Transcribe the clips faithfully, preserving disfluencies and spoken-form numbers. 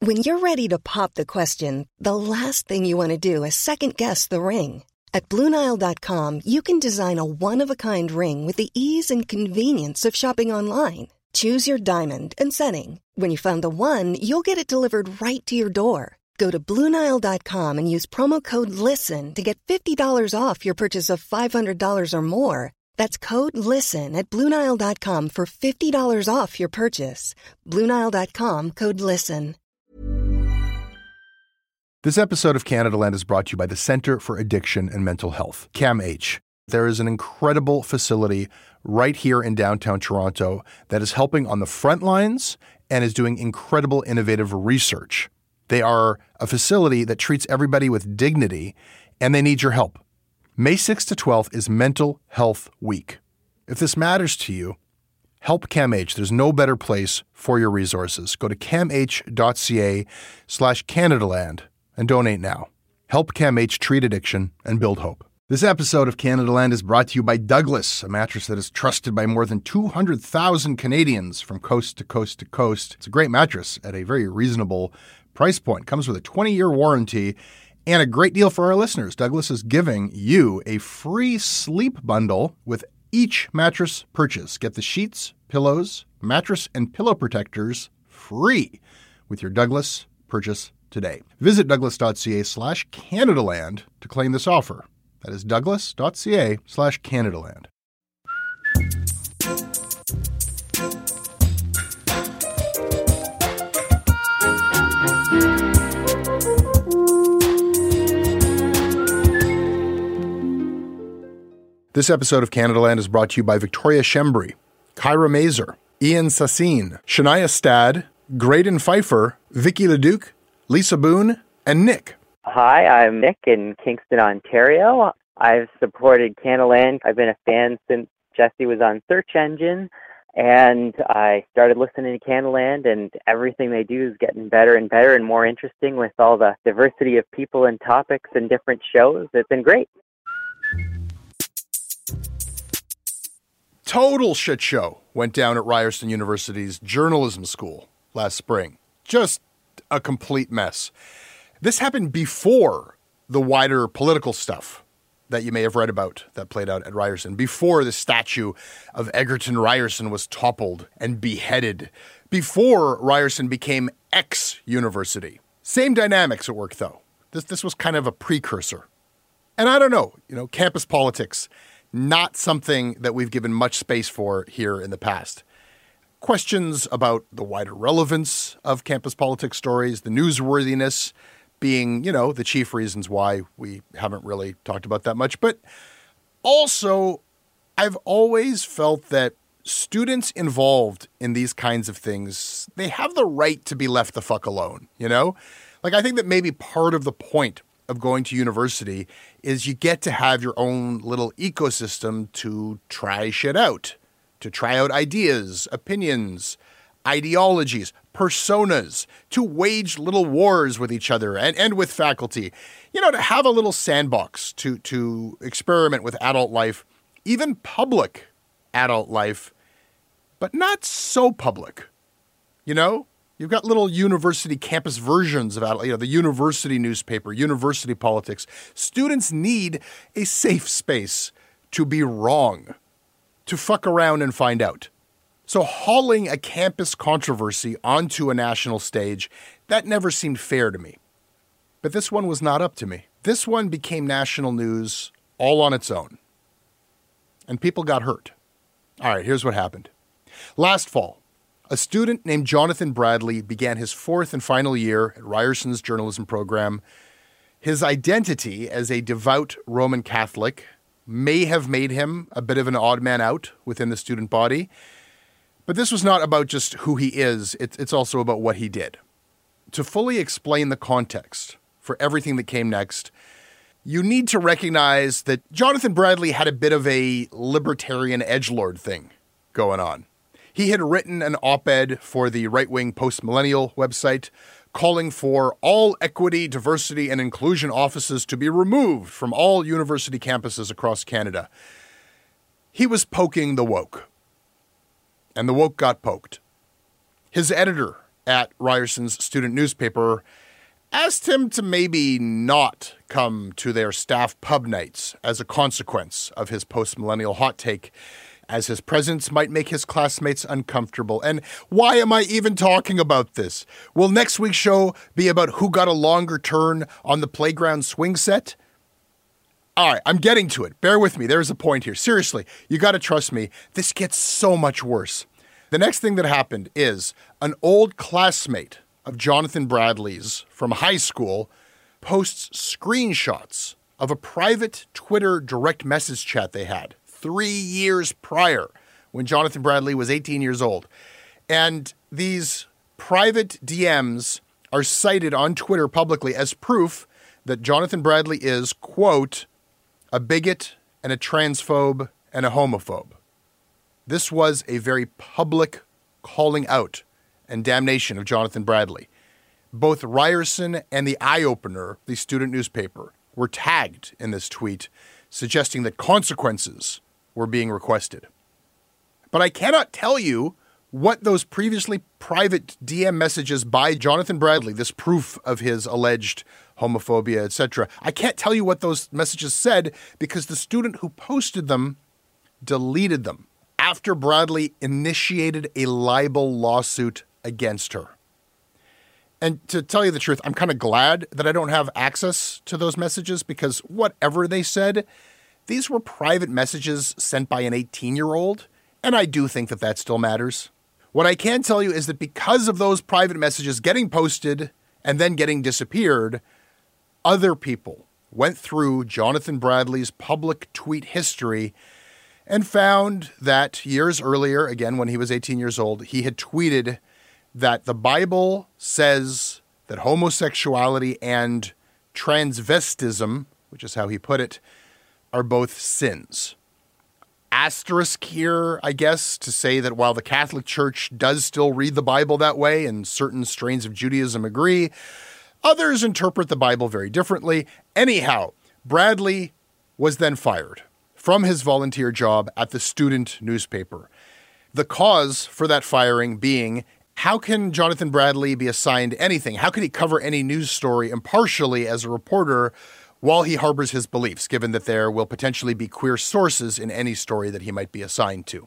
When you're ready to pop the question, the last thing you want to do is second-guess the ring. At Blue Nile dot com, you can design a one-of-a-kind ring with the ease and convenience of shopping online. Choose your diamond and setting. When you find the one, you'll get it delivered right to your door. Go to Blue Nile dot com and use promo code LISTEN to get fifty dollars off your purchase of five hundred dollars or more. That's code LISTEN at Blue Nile dot com for fifty dollars off your purchase. Blue Nile dot com, code LISTEN. This episode of Canada Land is brought to you by the Centre for Addiction and Mental Health, CAMH. There is an incredible facility right here in downtown Toronto that is helping on the front lines and is doing incredible innovative research. They are a facility that treats everybody with dignity, and they need your help. May sixth to twelfth is Mental Health Week. If this matters to you, help CAMH. There's no better place for your resources. Go to camh.ca slash CanadaLand and donate now. Help CAMH treat addiction and build hope. This episode of Canada Land is brought to you by Douglas, a mattress that is trusted by more than two hundred thousand Canadians from coast to coast to coast. It's a great mattress at a very reasonable price point. Comes with a twenty-year warranty and a great deal for our listeners. Douglas is giving you a free sleep bundle with each mattress purchase. Get the sheets, pillows, mattress, and pillow protectors free with your Douglas purchase today. Visit douglas.ca slash CanadaLand to claim this offer. That is douglas.ca slash CanadaLand. This episode of Canada Land is brought to you by Victoria Shembri, Kyra Mazer, Ian Sassine, Shania Stad, Graydon Pfeiffer, Vicky Leduc, Lisa Boone, and Nick. Hi, I'm Nick in Kingston, Ontario. I've supported Canada Land. I've been a fan since Jesse was on Search Engine, and I started listening to Canada Land, and everything they do is getting better and better and more interesting with all the diversity of people and topics and different shows. It's been great. Total shit show went down at Ryerson University's journalism school last spring. Just a complete mess. This happened before the wider political stuff that you may have read about that played out at Ryerson, before the statue of Egerton Ryerson was toppled and beheaded, before Ryerson became X-University. Same dynamics at work, though. This, this was kind of a precursor. And I don't know, you know, campus politics, not something that we've given much space for here in the past. Questions about the wider relevance of campus politics stories, the newsworthiness being, you know, the chief reasons why we haven't really talked about that much. But also, I've always felt that students involved in these kinds of things, they have the right to be left the fuck alone, you know? Like, I think that maybe part of the point of going to university is you get to have your own little ecosystem to try shit out, to try out ideas, opinions, ideologies, personas, to wage little wars with each other and, and with faculty. You know, to have a little sandbox to, to experiment with adult life, even public adult life, but not so public. You know? You've got little university campus versions of adult, you know, the university newspaper, university politics. Students need a safe space to be wrong, to fuck around and find out. So hauling a campus controversy onto a national stage, that never seemed fair to me. But this one was not up to me. This one became national news all on its own. And people got hurt. All right, here's what happened. Last fall, a student named Jonathan Bradley began his fourth and final year at Ryerson's journalism program. His identity as a devout Roman Catholic may have made him a bit of an odd man out within the student body. But this was not about just who he is. It's, it's also about what he did. To fully explain the context for everything that came next, you need to recognize that Jonathan Bradley had a bit of a libertarian edgelord thing going on. He had written an op-ed for the right-wing Post-Millennial website calling for all equity, diversity, and inclusion offices to be removed from all university campuses across Canada. He was poking the woke. And the woke got poked. His editor at Ryerson's student newspaper asked him to maybe not come to their staff pub nights as a consequence of his post-millennial hot take, as his presence might make his classmates uncomfortable. And why am I even talking about this? Will next week's show be about who got a longer turn on the playground swing set? All right, I'm getting to it. Bear with me. There's a point here. Seriously, you got to trust me. This gets so much worse. The next thing that happened is an old classmate of Jonathan Bradley's from high school posts screenshots of a private Twitter direct message chat they had three years prior when Jonathan Bradley was eighteen years old. And these private D Ms are cited on Twitter publicly as proof that Jonathan Bradley is, quote, a bigot and a transphobe and a homophobe. This was a very public calling out and damnation of Jonathan Bradley. Both Ryerson and the Eye Opener, the student newspaper, were tagged in this tweet, suggesting that consequences were being requested. But I cannot tell you what those previously private D M messages by Jonathan Bradley, this proof of his alleged homophobia, et cetera, I can't tell you what those messages said because the student who posted them deleted them after Bradley initiated a libel lawsuit against her. And to tell you the truth, I'm kind of glad that I don't have access to those messages because whatever they said, these were private messages sent by an eighteen-year-old, and I do think that that still matters. What I can tell you is that because of those private messages getting posted and then getting disappeared, other people went through Jonathan Bradley's public tweet history and found that years earlier, again when he was eighteen years old, he had tweeted that the Bible says that homosexuality and transvestism, which is how he put it, are both sins. Asterisk here, I guess, to say that while the Catholic Church does still read the Bible that way, and certain strains of Judaism agree, others interpret the Bible very differently. Anyhow, Bradley was then fired from his volunteer job at the student newspaper. The cause for that firing being, how can Jonathan Bradley be assigned anything? How can he cover any news story impartially as a reporter while he harbors his beliefs, given that there will potentially be queer sources in any story that he might be assigned to?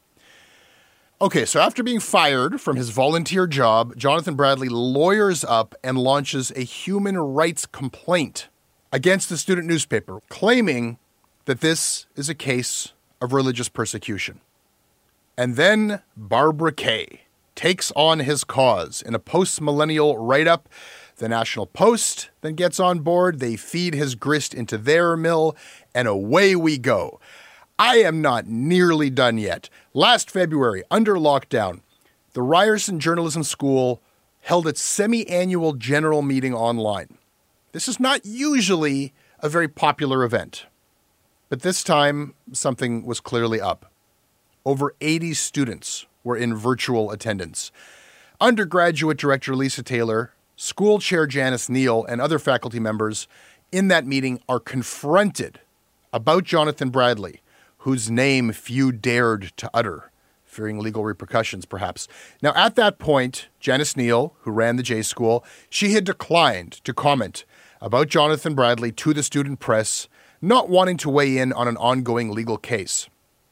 Okay, so after being fired from his volunteer job, Jonathan Bradley lawyers up and launches a human rights complaint against the student newspaper, claiming that this is a case of religious persecution. And then Barbara Kay takes on his cause in a post-millennial write-up. The National Post then gets on board. They feed his grist into their mill, and away we go. I am not nearly done yet. Last February, under lockdown, the Ryerson Journalism School held its semi-annual general meeting online. This is not usually a very popular event, but this time something was clearly up. Over eighty students were in virtual attendance. Undergraduate Director Lisa Taylor, School Chair Janice Neal, and other faculty members in that meeting are confronted about Jonathan Bradley, whose name few dared to utter, fearing legal repercussions, perhaps. Now, at that point, Janice Neal, who ran the J School, she had declined to comment about Jonathan Bradley to the student press, not wanting to weigh in on an ongoing legal case.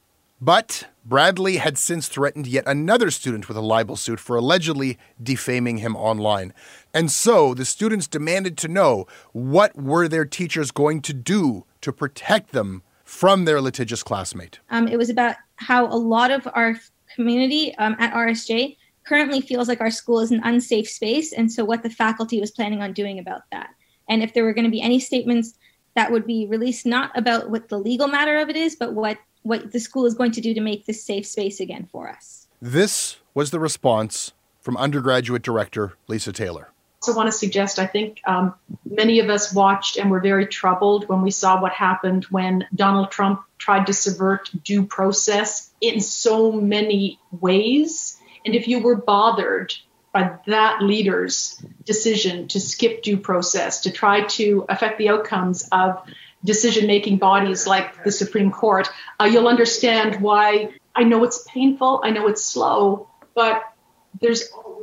But Bradley had since threatened yet another student with a libel suit for allegedly defaming him online. And so the students demanded to know what were their teachers going to do to protect them from their litigious classmate. Um, it was about how a lot of our community um, at R S J currently feels like our school is an unsafe space, and so what the faculty was planning on doing about that. And if there were going to be any statements that would be released, not about what the legal matter of it is, but what what the school is going to do to make this safe space again for us. This was the response from undergraduate director Lisa Taylor. I also want to suggest, I think um, many of us watched and were very troubled when we saw what happened when Donald Trump tried to subvert due process in so many ways. And if you were bothered by that leader's decision to skip due process, to try to affect the outcomes of decision-making bodies like the Supreme Court, uh, you'll understand why. I know it's painful, I know it's slow, but there's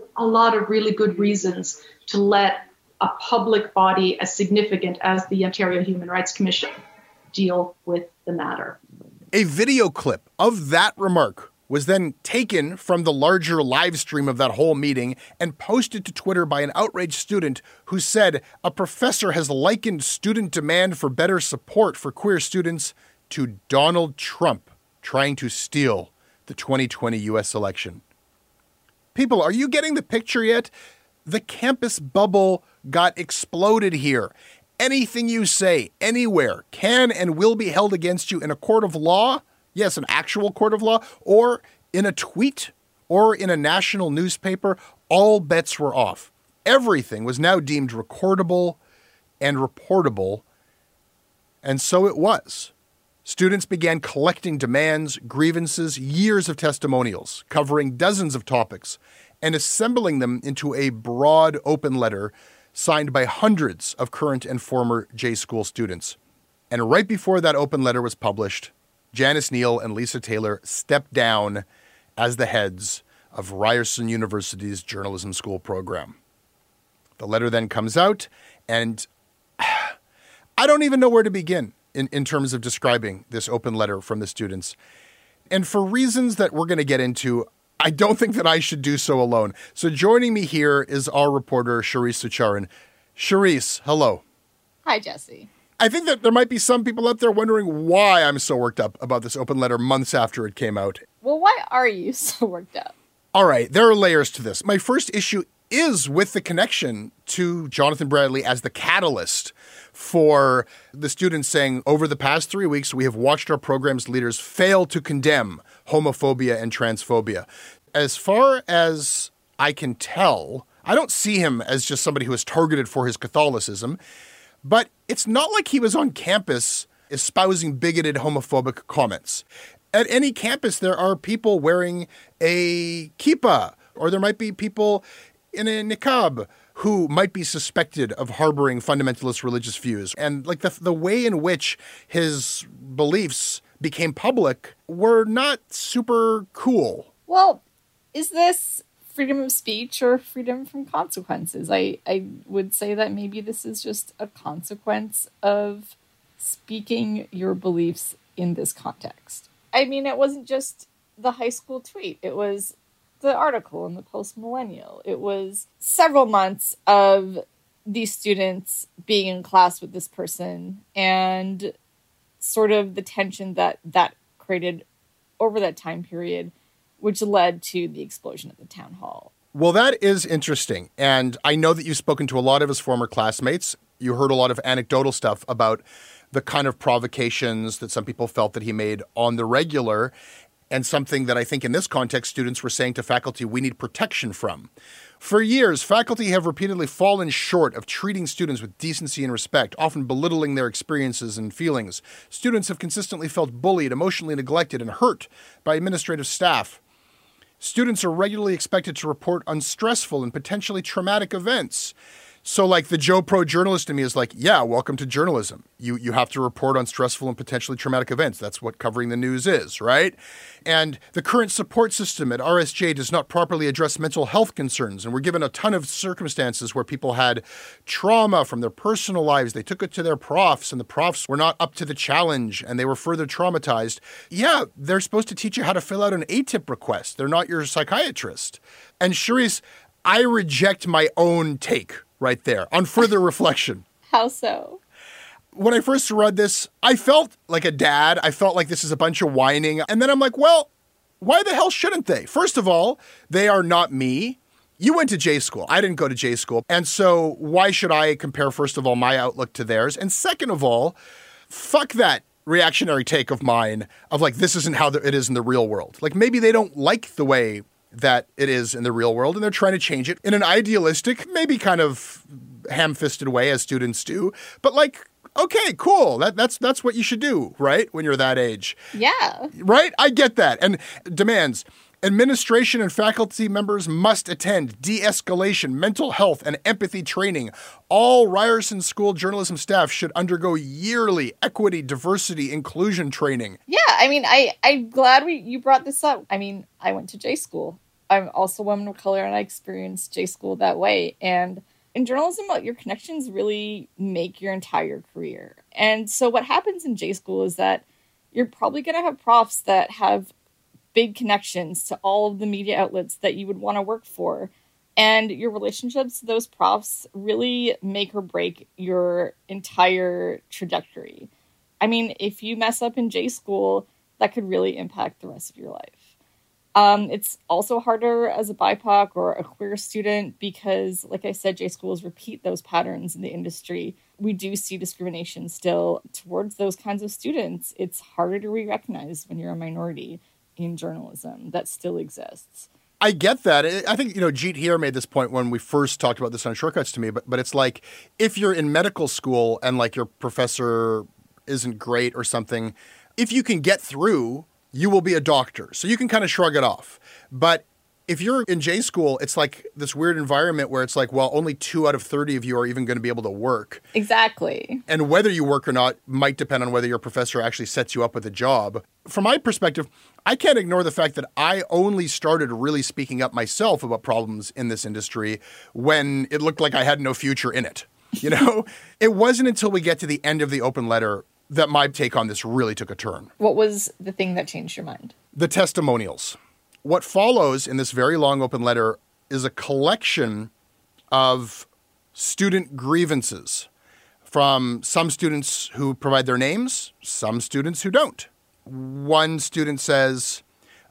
a lot of really good reasons to let a public body as significant as the Ontario Human Rights Commission deal with the matter. A video clip of that remark was then taken from the larger live stream of that whole meeting and posted to Twitter by an outraged student who said a professor has likened student demand for better support for queer students to Donald Trump trying to steal the twenty twenty U S election. People, are you getting the picture yet? The campus bubble got exploded here. Anything you say, anywhere, can and will be held against you in a court of law. Yes, an actual court of law, or in a tweet, or in a national newspaper. All bets were off. Everything was now deemed recordable and reportable. And so it was. Students began collecting demands, grievances, years of testimonials, covering dozens of topics, and assembling them into a broad open letter signed by hundreds of current and former J School students. And right before that open letter was published, Janice Neal and Lisa Taylor stepped down as the heads of Ryerson University's journalism school program. The letter then comes out, and I don't even know where to begin in, in terms of describing this open letter from the students. And for reasons that we're going to get into, I don't think that I should do so alone. So joining me here is our reporter, Charisse Sucharan. Charisse, hello. Hi, Jesse. I think that there might be some people out there wondering why I'm so worked up about this open letter months after it came out. Well, why are you so worked up? All right, there are layers to this. My first issue is with the connection to Jonathan Bradley as the catalyst for the students saying, over the past three weeks, we have watched our program's leaders fail to condemn homophobia and transphobia. As far as I can tell, I don't see him as just somebody who is targeted for his Catholicism, but it's not like he was on campus espousing bigoted homophobic comments. At any campus, there are people wearing a kippah, or there might be people in a niqab who might be suspected of harboring fundamentalist religious views. And like the the way in which his beliefs became public were not super cool. Well, is this freedom of speech or freedom from consequences? I, I would say that maybe this is just a consequence of speaking your beliefs in this context. I mean, it wasn't just the high school tweet. It was the article in the Post-Millennial. It was several months of these students being in class with this person and sort of the tension that that created over that time period, which led to the explosion at the town hall. Well, that is interesting. And I know that you've spoken to a lot of his former classmates. You heard a lot of anecdotal stuff about the kind of provocations that some people felt that he made on the regular, and something that I think in this context, students were saying to faculty, we need protection from. For years, faculty have repeatedly fallen short of treating students with decency and respect, often belittling their experiences and feelings. Students have consistently felt bullied, emotionally neglected, and hurt by administrative staff. Students are regularly expected to report on stressful and potentially traumatic events. So like the Joe Pro journalist in me is like, yeah, welcome to journalism. You you have to report on stressful and potentially traumatic events. That's what covering the news is, right? And the current support system at R S J does not properly address mental health concerns. And we're given a ton of circumstances where people had trauma from their personal lives. They took it to their profs and the profs were not up to the challenge and they were further traumatized. Yeah, they're supposed to teach you how to fill out an A T I P request. They're not your psychiatrist. And Charisse, I reject my own take right there on further reflection. How so? When I first read this, I felt like a dad. I felt like this is a bunch of whining. And then I'm like, well, why the hell shouldn't they? First of all, they are not me. You went to J school. I didn't go to J school. And so why should I compare, first of all, my outlook to theirs? And second of all, fuck that reactionary take of mine of like, this isn't how it is in the real world. Like maybe they don't like the way that it is in the real world, and they're trying to change it in an idealistic, maybe kind of ham-fisted way, as students do. But like, okay, cool. That that's that's what you should do, right? When you're that age. Yeah. Right? I get that. And demands. Administration and faculty members must attend de-escalation, mental health, and empathy training. All Ryerson School journalism staff should undergo yearly equity, diversity, inclusion training. Yeah, I mean, I, I'm glad we you brought this up. I mean, I went to J school. I'm also a woman of color, and I experienced J school that way. And in journalism, your connections really make your entire career. And so what happens in J school is that you're probably going to have profs that have big connections to all of the media outlets that you would want to work for. And your relationships to those profs really make or break your entire trajectory. I mean, if you mess up in J school, that could really impact the rest of your life. Um, it's also harder as a B I P O C or a queer student because, like I said, J schools repeat those patterns in the industry. We do see discrimination still towards those kinds of students. It's harder to re-recognize when you're a minority in journalism. That still exists. I get that. I think, you know, Jeet here made this point when we first talked about this on Shortcuts to me, but but it's like if you're in medical school and like your professor isn't great or something, if you can get through, you will be a doctor. So you can kind of shrug it off. But if you're in J school, it's like this weird environment where it's like, well, only two out of thirty of you are even going to be able to work. Exactly. And whether you work or not might depend on whether your professor actually sets you up with a job. From my perspective, I can't ignore the fact that I only started really speaking up myself about problems in this industry when it looked like I had no future in it. You know, it wasn't until we get to the end of the open letter that my take on this really took a turn. What was the thing that changed your mind? The testimonials. What follows in this very long open letter is a collection of student grievances from some students who provide their names, some students who don't. One student says,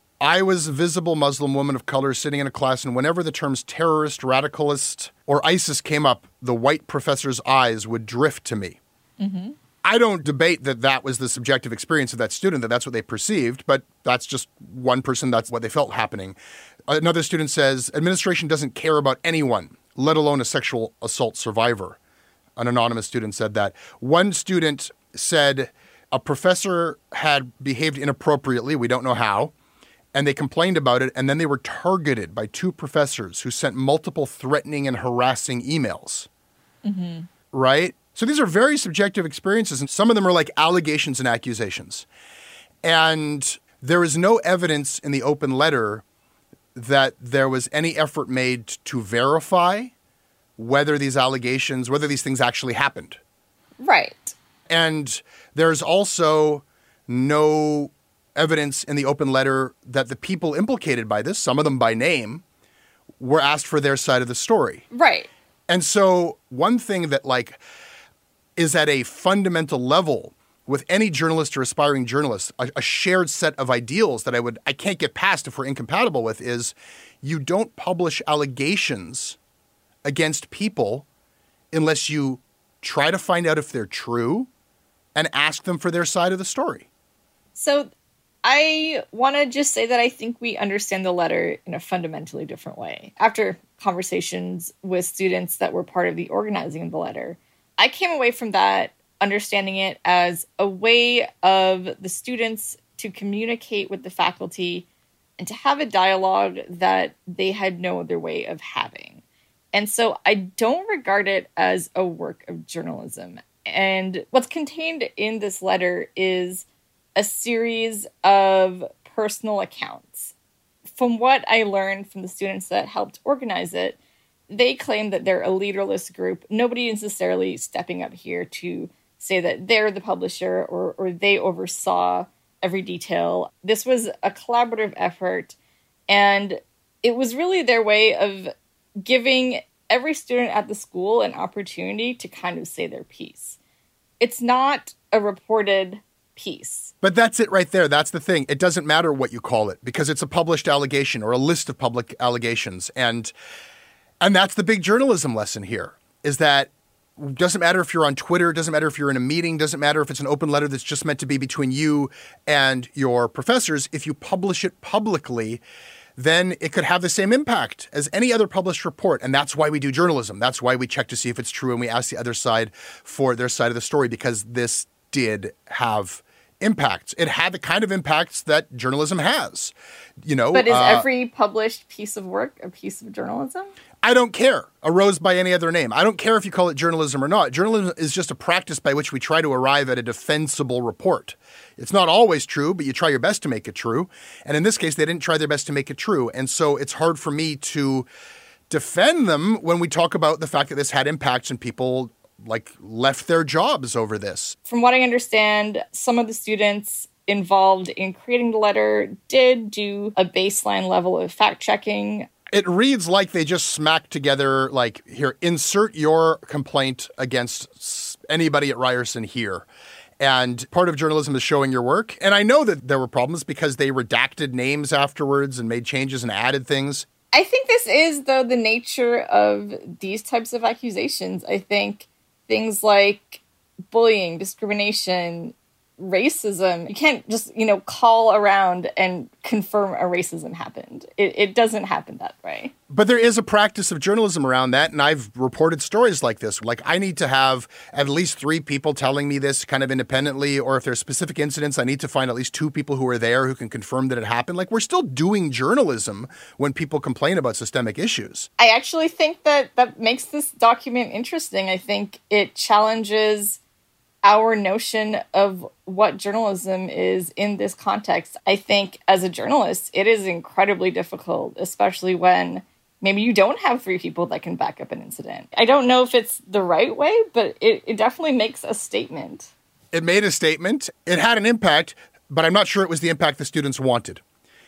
I was a visible Muslim woman of color sitting in a class, and whenever the terms terrorist, radicalist, or ISIS came up, the white professor's eyes would drift to me. Mm-hmm. I don't debate that that was the subjective experience of that student, that that's what they perceived, but that's just one person, that's what they felt happening. Another student says, administration doesn't care about anyone, let alone a sexual assault survivor. An anonymous student said that. One student said a professor had behaved inappropriately, we don't know how, and they complained about it, and then they were targeted by two professors who sent multiple threatening and harassing emails. Mm-hmm. Right? So these are very subjective experiences, and some of them are like allegations and accusations. And there is no evidence in the open letter that there was any effort made to verify whether these allegations, whether these things actually happened. Right. And there's also no evidence in the open letter that the people implicated by this, some of them by name, were asked for their side of the story. Right. And so one thing that like is at a fundamental level with any journalist or aspiring journalist, a, a shared set of ideals that I would I can't get past if we're incompatible with is you don't publish allegations against people unless you try to find out if they're true and ask them for their side of the story. So I want to just say that I think we understand the letter in a fundamentally different way. After conversations with students that were part of the organizing of the letter, I came away from that understanding it as a way of the students to communicate with the faculty and to have a dialogue that they had no other way of having. And so I don't regard it as a work of journalism. And what's contained in this letter is a series of personal accounts. From what I learned from the students that helped organize it, they claim that they're a leaderless group. Nobody is necessarily stepping up here to say that they're the publisher or, or they oversaw every detail. This was a collaborative effort, and it was really their way of giving every student at the school an opportunity to kind of say their piece. It's not a reported piece. But that's it right there. That's the thing. It doesn't matter what you call it because it's a published allegation or a list of public allegations. And and that's the big journalism lesson here is that it doesn't matter if you're on Twitter, doesn't matter if you're in a meeting, doesn't matter if it's an open letter that's just meant to be between you and your professors. If you publish it publicly, then it could have the same impact as any other published report. And that's why we do journalism. That's why we check to see if it's true and we ask the other side for their side of the story because this did have impacts. It had the kind of impacts that journalism has, you know. But is uh, every published piece of work a piece of journalism? I don't care. Arose by any other name. I don't care if you call it journalism or not. Journalism is just a practice by which we try to arrive at a defensible report. It's not always true, but you try your best to make it true. And in this case, they didn't try their best to make it true. And so it's hard for me to defend them when we talk about the fact that this had impacts and people like left their jobs over this. From what I understand, some of the students involved in creating the letter did do a baseline level of fact checking. It reads like they just smacked together, like, here, insert your complaint against anybody at Ryerson here. And part of journalism is showing your work. And I know that there were problems because they redacted names afterwards and made changes and added things. I think this is, though, the nature of these types of accusations. I think things like bullying, discrimination, racism, you can't just, you know, call around and confirm a racism happened. It, it doesn't happen that way. But there is a practice of journalism around that, and I've reported stories like this. Like, I need to have at least three people telling me this kind of independently, or if there's specific incidents, I need to find at least two people who are there who can confirm that it happened. Like, we're still doing journalism when people complain about systemic issues. I actually think that that makes this document interesting. I think it challenges our notion of what journalism is in this context. I think as a journalist, it is incredibly difficult, especially when maybe you don't have three people that can back up an incident. I don't know if it's the right way, but it, it definitely makes a statement. It made a statement. It had an impact, but I'm not sure it was the impact the students wanted.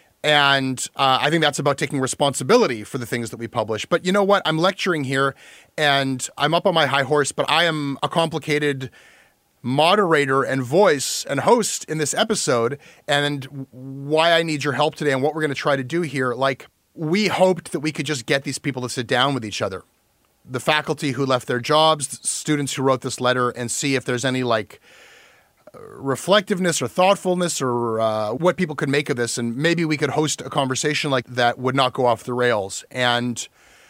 And uh, I think that's about taking responsibility for the things that we publish. But you know what? I'm lecturing here, and I'm up on my high horse, but I am a complicated moderator and voice and host in this episode, and why I need your help today and what we're going to try to do here. Like, we hoped that we could just get these people to sit down with each other, the faculty who left their jobs, students who wrote this letter, and see if there's any like reflectiveness or thoughtfulness or uh, what people could make of this. And maybe we could host a conversation like that would not go off the rails. And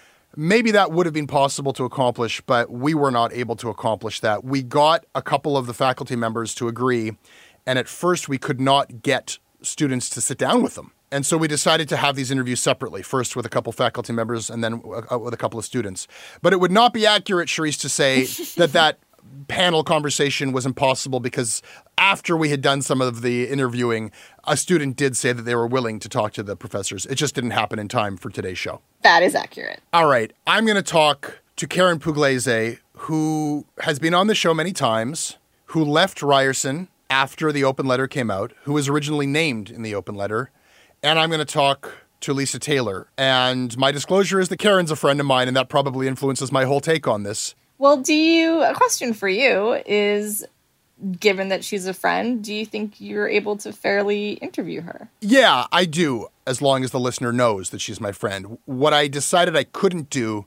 maybe that would have been possible to accomplish, but we were not able to accomplish that. We got a couple of the faculty members to agree, and at first we could not get students to sit down with them. And so we decided to have these interviews separately, first with a couple faculty members and then with a couple of students. But it would not be accurate, Charisse, to say that that panel conversation was impossible, because after we had done some of the interviewing, a student did say that they were willing to talk to the professors. It just didn't happen in time for today's show. That is accurate. All right. I'm going to talk to Karen Pugliese, who has been on the show many times, who left Ryerson after the open letter came out, who was originally named in the open letter. And I'm going to talk to Lisa Taylor. And my disclosure is that Karen's a friend of mine, and that probably influences my whole take on this. Well, do you, a question for you is, given that she's a friend, do you think you're able to fairly interview her? Yeah, I do, as long as the listener knows that she's my friend. What I decided I couldn't do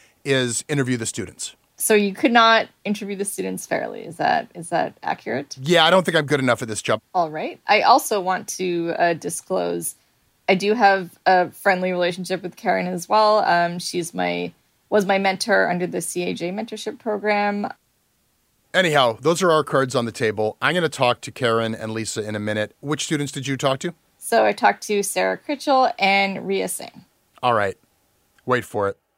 is interview the students. So you could not interview the students fairly. Is that is that accurate? Yeah, I don't think I'm good enough at this job. All right. I also want to uh, disclose, I do have a friendly relationship with Karen as well. Um, she's my... was my mentor under the C A J mentorship program. Anyhow, those are our cards on the table. I'm going to talk to Karen and Lisa in a minute. Which students did you talk to? So I talked to Sarah Critchell and Ria Singh. All right. Wait for it.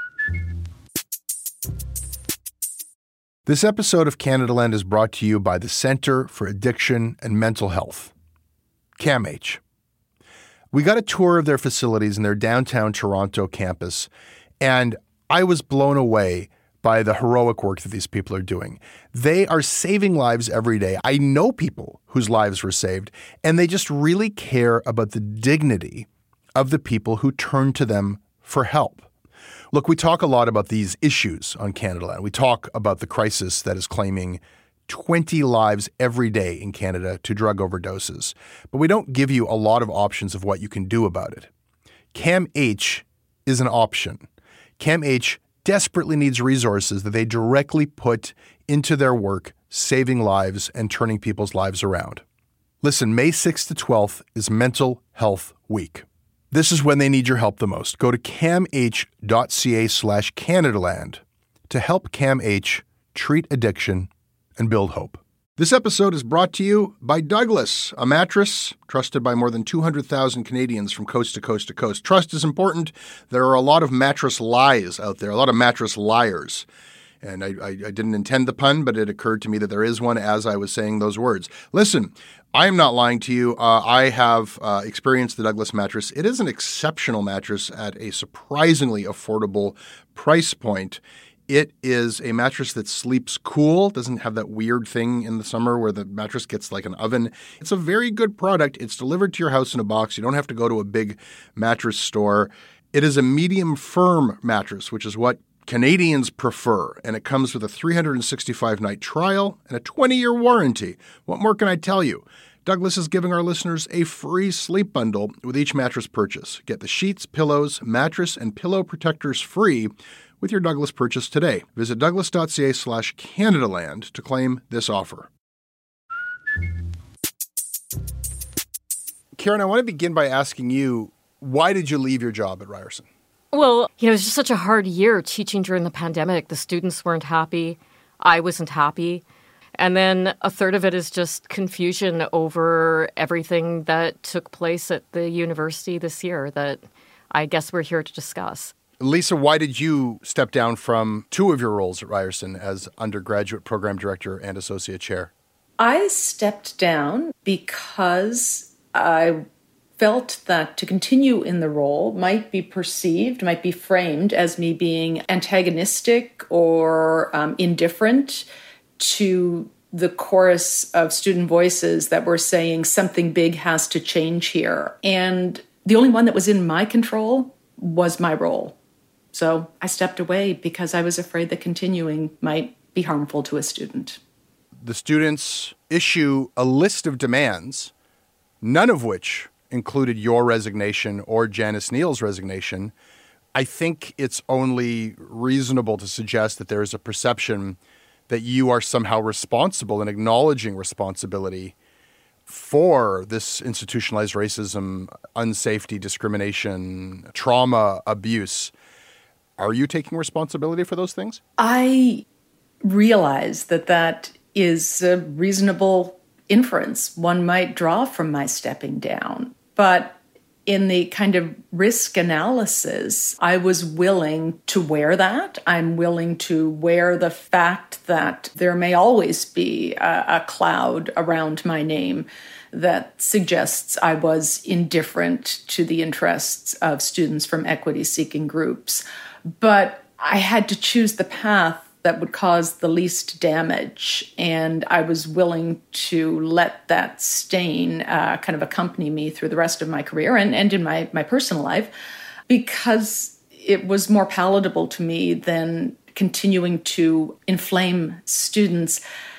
This episode of Canadaland is brought to you by the Centre for Addiction and Mental Health, CAMH. We got a tour of their facilities in their downtown Toronto campus, and I was blown away by the heroic work that these people are doing. They are saving lives every day. I know people whose lives were saved, and they just really care about the dignity of the people who turn to them for help. Look, we talk a lot about these issues on Canadaland. We talk about the crisis that is claiming twenty lives every day in Canada to drug overdoses, but we don't give you a lot of options of what you can do about it. CAMH is an option. CAMH desperately needs resources that they directly put into their work, saving lives and turning people's lives around. Listen, May sixth to twelfth is Mental Health Week. This is when they need your help the most. Go to camh.ca slash Canadaland to help CAMH treat addiction and build hope. This episode is brought to you by Douglas, a mattress trusted by more than two hundred thousand Canadians from coast to coast to coast. Trust is important. There are a lot of mattress lies out there, a lot of mattress liars. And I, I, I didn't intend the pun, but it occurred to me that there is one as I was saying those words. Listen, I am not lying to you. Uh, I have uh, experienced the Douglas mattress. It is an exceptional mattress at a surprisingly affordable price point. It is a mattress that sleeps cool, doesn't have that weird thing in the summer where the mattress gets like an oven. It's a very good product. It's delivered to your house in a box. You don't have to go to a big mattress store. It is a medium firm mattress, which is what Canadians prefer, and it comes with a three hundred sixty-five night trial and a twenty year warranty. What more can I tell you? Douglas is giving our listeners a free sleep bundle with each mattress purchase. Get the sheets, pillows, mattress, and pillow protectors free with your Douglas purchase today. Visit douglas.ca slash Canadaland to claim this offer. Karen, I want to begin by asking you, why did you leave your job at Ryerson? Well, you know, it was just such a hard year teaching during the pandemic. The students weren't happy. I wasn't happy. And then a third of it is just confusion over everything that took place at the university this year that I guess we're here to discuss. Lisa, why did you step down from two of your roles at Ryerson as undergraduate program director and associate chair? I stepped down because I felt that to continue in the role might be perceived, might be framed as me being antagonistic or um, indifferent to the chorus of student voices that were saying something big has to change here. And the only one that was in my control was my role. So I stepped away because I was afraid that continuing might be harmful to a student. The students issue a list of demands, none of which included your resignation or Janice Neal's resignation. I think it's only reasonable to suggest that there is a perception that you are somehow responsible in acknowledging responsibility for this institutionalized racism, unsafety, discrimination, trauma, abuse. Are you taking responsibility for those things? I realize that that is a reasonable inference one might draw from my stepping down. But in the kind of risk analysis, I was willing to wear that. I'm willing to wear the fact that there may always be a, a cloud around my name that suggests I was indifferent to the interests of students from equity-seeking groups. But I had to choose the path that would cause the least damage, and I was willing to let that stain uh, kind of accompany me through the rest of my career and, and in my, my personal life, because it was more palatable to me than continuing to inflame students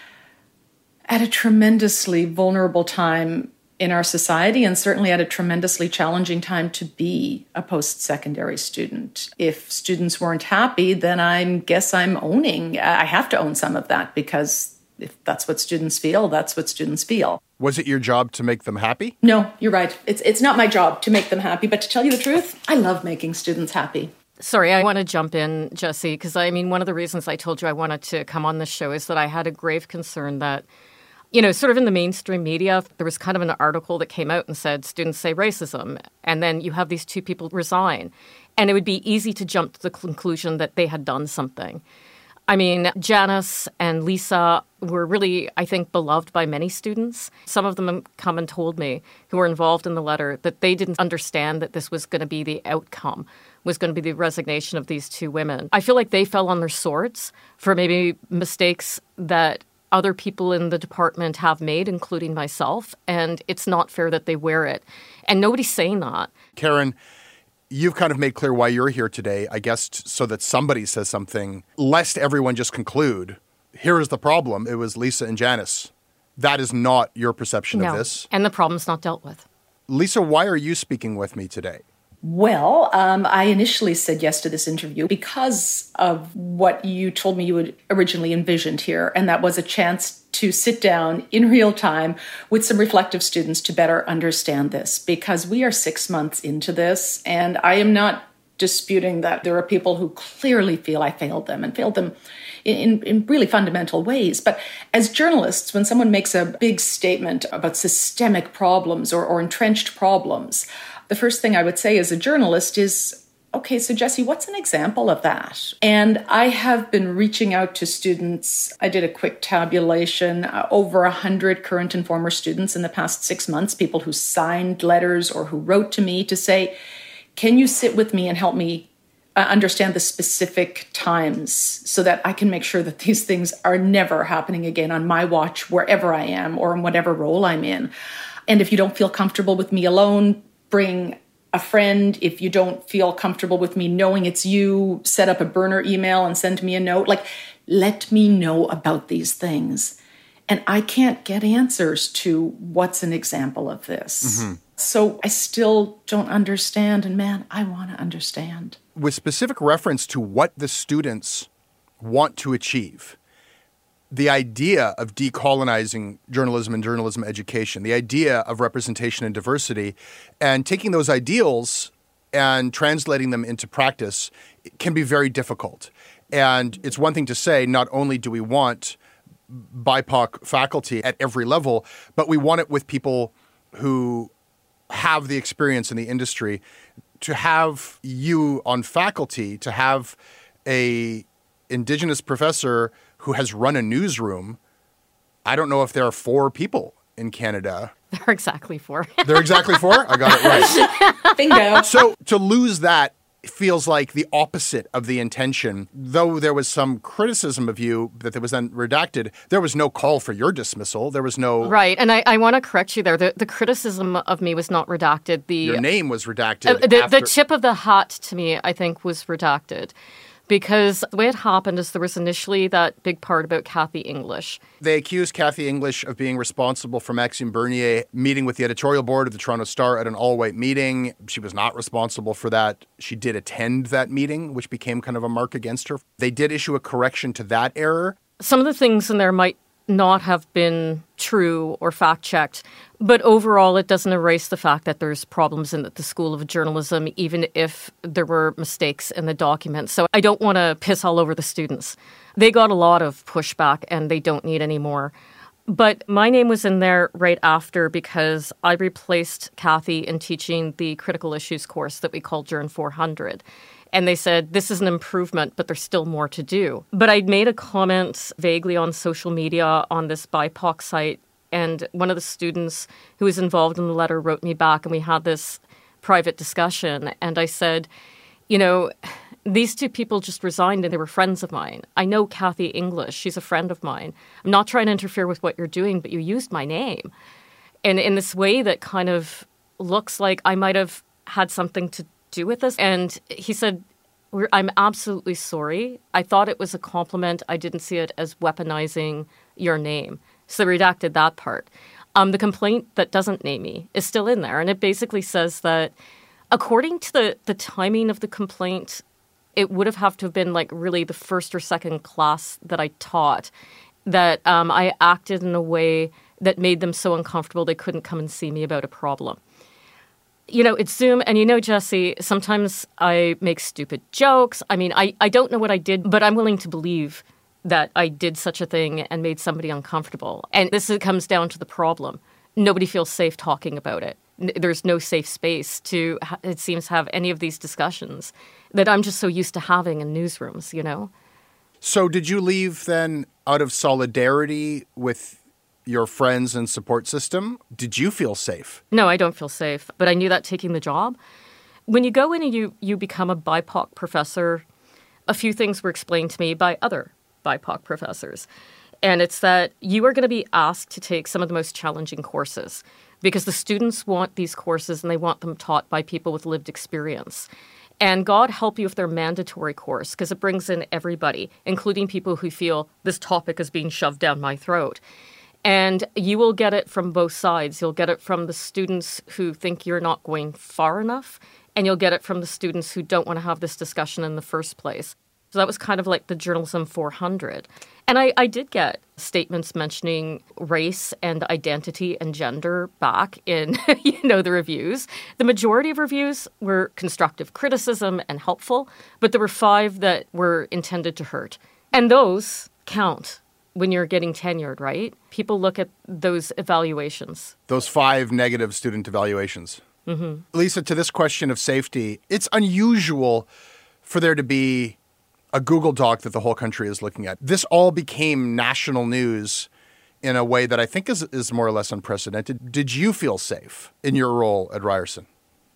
at a tremendously vulnerable time in our society, and certainly at a tremendously challenging time to be a post-secondary student. If students weren't happy, then I guess I'm owning, I have to own some of that, because if that's what students feel, that's what students feel. Was it your job to make them happy? No, you're right. It's it's not my job to make them happy, but to tell you the truth, I love making students happy. Sorry, I want to jump in, Jesse, because I mean, one of the reasons I told you I wanted to come on this show is that I had a grave concern that, you know, sort of in the mainstream media, there was kind of an article that came out and said students say racism, and then you have these two people resign. And it would be easy to jump to the conclusion that they had done something. I mean, Janice and Lisa were really, I think, beloved by many students. Some of them have come and told me, who were involved in the letter, that they didn't understand that this was going to be the outcome, was going to be the resignation of these two women. I feel like they fell on their swords for maybe mistakes that other people in the department have made, including myself, and it's not fair that they wear it. And nobody's saying that. Karen, you've kind of made clear why you're here today, I guess, t- so that somebody says something, lest everyone just conclude, here is the problem, it was Lisa and Janice. That is not your perception no. of this. And the problem's not dealt with. Lisa, why are you speaking with me today? Well, um, I initially said yes to this interview because of what you told me you had originally envisioned here, and that was a chance to sit down in real time with some reflective students to better understand this, because we are six months into this, and I am not disputing that there are people who clearly feel I failed them and failed them in, in really fundamental ways. But as journalists, when someone makes a big statement about systemic problems or, or entrenched problems, the first thing I would say as a journalist is, okay, so Jessie, what's an example of that? And I have been reaching out to students. I did a quick tabulation, uh, over one hundred current and former students in the past six months, people who signed letters or who wrote to me to say, can you sit with me and help me uh, understand the specific times so that I can make sure that these things are never happening again on my watch, wherever I am or in whatever role I'm in. And if you don't feel comfortable with me alone, bring a friend. If you don't feel comfortable with me knowing it's you, set up a burner email and send me a note. Like, let me know about these things. And I can't get answers to what's an example of this. Mm-hmm. So I still don't understand. And man, I want to understand. With specific reference to what the students want to achieve, the idea of decolonizing journalism and journalism education, the idea of representation and diversity, and taking those ideals and translating them into practice can be very difficult. And it's one thing to say, not only do we want B I P O C faculty at every level, but we want it with people who have the experience in the industry. To have you on faculty, to have a Indigenous professor who has run a newsroom, I don't know if there are four people in Canada. There are exactly four. They're exactly four? I got it right. Bingo. So to lose that feels like the opposite of the intention. Though there was some criticism of you that there was then redacted, there was no call for your dismissal. There was no... Right. And I, I want to correct you there. The, the criticism of me was not redacted. The Your name was redacted. Uh, the, after... the tip of the hat to me, I think, was redacted. Because the way it happened is there was initially that big part about Cathy English. They accused Cathy English of being responsible for Maxime Bernier meeting with the editorial board of the Toronto Star at an all-white meeting. She was not responsible for that. She did attend that meeting, which became kind of a mark against her. They did issue a correction to that error. Some of the things in there might not have been true or fact-checked, but overall it doesn't erase the fact that there's problems in the School of Journalism, even if there were mistakes in the document. So I don't want to piss all over the students. They got a lot of pushback and they don't need any more. But my name was in there right after because I replaced Cathy in teaching the critical issues course that we call Journ four hundred. And they said, this is an improvement, but there's still more to do. But I'd made a comment vaguely on social media on this B I P O C site. And one of the students who was involved in the letter wrote me back and we had this private discussion. And I said, you know, these two people just resigned and they were friends of mine. I know Cathy English. She's a friend of mine. I'm not trying to interfere with what you're doing, but you used my name. And in this way that kind of looks like I might have had something to do with this. And he said, I'm absolutely sorry. I thought it was a compliment. I didn't see it as weaponizing your name. So they redacted that part. Um, the complaint that doesn't name me is still in there. And it basically says that according to the, the timing of the complaint, it would have have to have been like really the first or second class that I taught, that um, I acted in a way that made them so uncomfortable they couldn't come and see me about a problem. You know, it's Zoom, and you know, Jessie, sometimes I make stupid jokes. I mean, I, I don't know what I did, but I'm willing to believe that I did such a thing and made somebody uncomfortable. And this comes down to the problem. Nobody feels safe talking about it. There's no safe space to, it seems, have any of these discussions that I'm just so used to having in newsrooms, you know? So did you leave then out of solidarity with your friends and support system? Did you feel safe? No, I don't feel safe, but I knew that taking the job. When you go in and you, you become a B I P O C professor, a few things were explained to me by other B I P O C professors. And it's that you are going to be asked to take some of the most challenging courses because the students want these courses and they want them taught by people with lived experience. And God help you if they're mandatory course because it brings in everybody, including people who feel this topic is being shoved down my throat. And you will get it from both sides. You'll get it from the students who think you're not going far enough, and you'll get it from the students who don't want to have this discussion in the first place. So that was kind of like the Journalism four hundred. And I, I did get statements mentioning race and identity and gender back in, you know, the reviews. The majority of reviews were constructive criticism and helpful, but there were five that were intended to hurt. And those count when you're getting tenured, right? People look at those evaluations. Those five negative student evaluations. Mm-hmm. Lisa, to this question of safety, it's unusual for there to be a Google Doc that the whole country is looking at. This all became national news in a way that I think is, is more or less unprecedented. Did you feel safe in your role at Ryerson?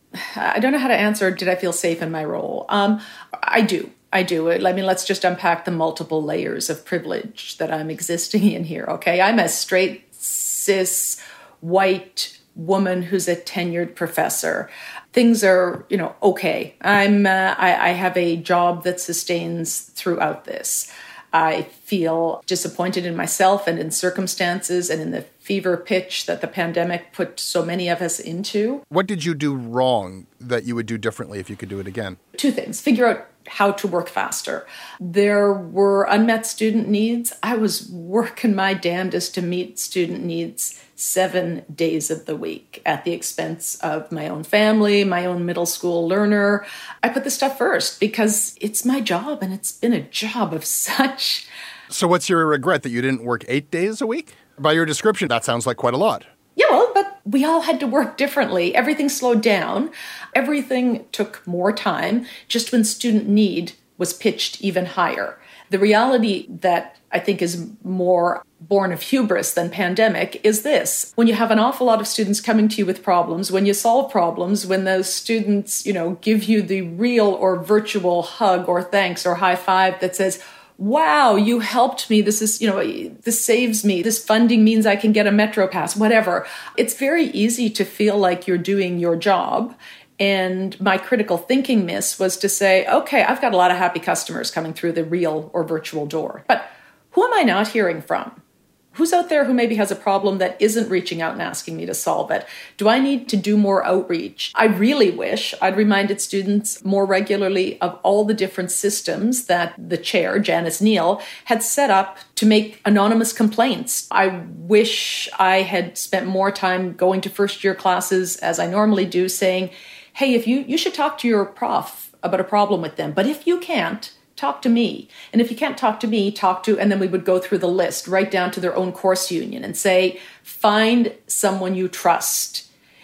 I don't know how to answer, did I feel safe in my role? Um, I do. I do. I mean, let's just unpack the multiple layers of privilege that I'm existing in here, okay? I'm a straight, cis, white woman who's a tenured professor. Things are, you know, okay. I'm, uh, I, I have a job that sustains throughout this. I feel disappointed in myself and in circumstances and in the fever pitch that the pandemic put so many of us into. What did you do wrong that you would do differently if you could do it again? Two things. Figure out how to work faster. There were unmet student needs. I was working my damnedest to meet student needs seven days of the week at the expense of my own family, my own middle school learner. I put this stuff first because it's my job, and it's been a job of such... So what's your regret, that you didn't work eight days a week? By your description, that sounds like quite a lot. Yeah, well, but we all had to work differently. Everything slowed down. Everything took more time, just when student need was pitched even higher. The reality that I think is more born of hubris than pandemic is this. When you have an awful lot of students coming to you with problems, when you solve problems, when those students, you know, give you the real or virtual hug or thanks or high five that says, wow, you helped me. This is, you know, this saves me. This funding means I can get a Metro Pass, whatever. It's very easy to feel like you're doing your job. And my critical thinking miss was to say, okay, I've got a lot of happy customers coming through the real or virtual door. But who am I not hearing from? Who's out there who maybe has a problem that isn't reaching out and asking me to solve it? Do I need to do more outreach? I really wish I'd reminded students more regularly of all the different systems that the chair, Janice Neal, had set up to make anonymous complaints. I wish I had spent more time going to first year classes, as I normally do, saying, hey, if you, you should talk to your prof about a problem with them. But if you can't, talk to me. And if you can't talk to me, talk to, and then we would go through the list right down to their own course union and say, find someone you trust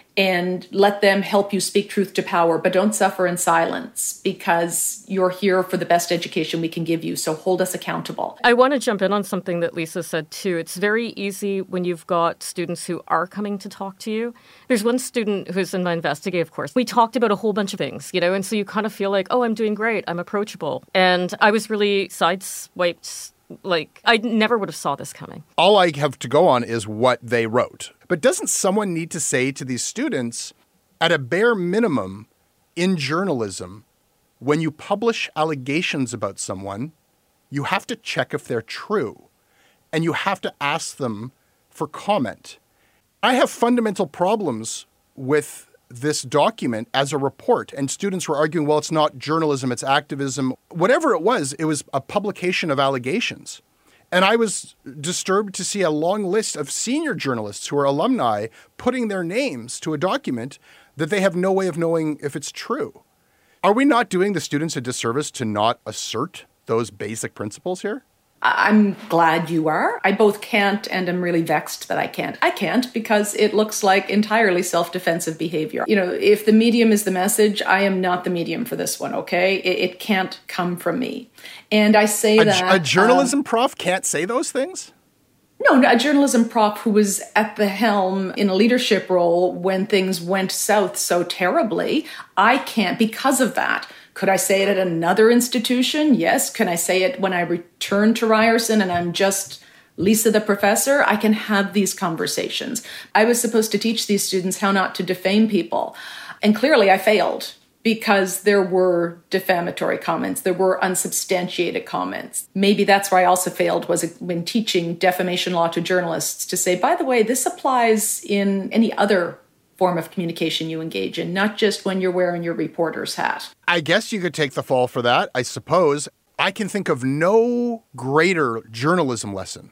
and let them help you speak truth to power, but don't suffer in silence because you're here for the best education we can give you. So hold us accountable. I want to jump in on something that Lisa said too. It's very easy when you've got students who are coming to talk to you. There's one student who's in my investigative course. We talked about a whole bunch of things, you know, and so you kind of feel like, oh, I'm doing great. I'm approachable. And I was really sideswiped. Like, I never would have saw this coming. All I have to go on is what they wrote. But doesn't someone need to say to these students, at a bare minimum, in journalism, when you publish allegations about someone, you have to check if they're true, and you have to ask them for comment. I have fundamental problems with this document as a report, and students were arguing, well, it's not journalism, it's activism. Whatever it was, it was a publication of allegations. And I was disturbed to see a long list of senior journalists who are alumni putting their names to a document that they have no way of knowing if it's true. Are we not doing the students a disservice to not assert those basic principles here? I'm glad you are. I both can't and am really vexed that I can't. I can't because it looks like entirely self-defensive behavior. You know, if the medium is the message, I am not the medium for this one, okay? It, it can't come from me. And I say a, that... A journalism um, prof can't say those things? No, a journalism prof who was at the helm in a leadership role when things went south so terribly, I can't because of that. Could I say it at another institution? Yes. Can I say it when I return to Ryerson and I'm just Lisa the professor? I can have these conversations. I was supposed to teach these students how not to defame people. And clearly I failed because there were defamatory comments. There were unsubstantiated comments. Maybe that's where I also failed was when teaching defamation law to journalists to say, by the way, this applies in any other form of communication you engage in, not just when you're wearing your reporter's hat. I guess you could take the fall for that, I suppose. I can think of no greater journalism lesson